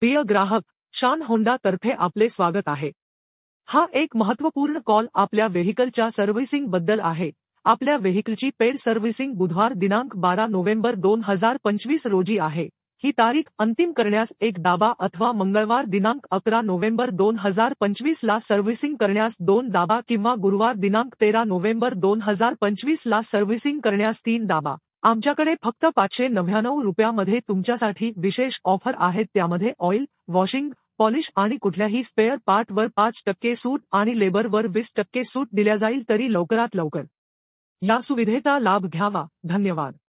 प्रिय ग्राहक, शान होंडा तर्फे आपले स्वागत आहे। हा एक महत्त्वपूर्ण कॉल आपल्या व्हेइकलच्या सर्व्हिसिंग बद्दल आहे। आपल्या व्हेइकलची पेड सर्व्हिसिंग बुधवार दिनांक 12 नोव्हेंबर 2025 रोजी आहे। ही तारीख अंतिम करण्यास एक दाबा अथवा मंगळवार दिनांक 11 नोव्हेंबर 2025 ला सर्व्हिसिंग करण्यास 2 दाबा किंवा गुरुवार दिनांक 13 नोव्हेंबर 2025 ला सर्व्हिसिंग करण्यास 3 दाबा। आमच्याकडे फक्त 599 रुपयामध्ये तुमच्यासाठी विशेष ऑफर आहेत, त्यामध्ये ऑइल, वॉशिंग, पॉलिश आणि कुठल्याही स्पेअर पार्टवर 5% सूट आणि लेबरवर 20% सूट दिल्या जाईल, तरी लवकरात लवकर या सुविधेचा लाभ घ्यावा। धन्यवाद।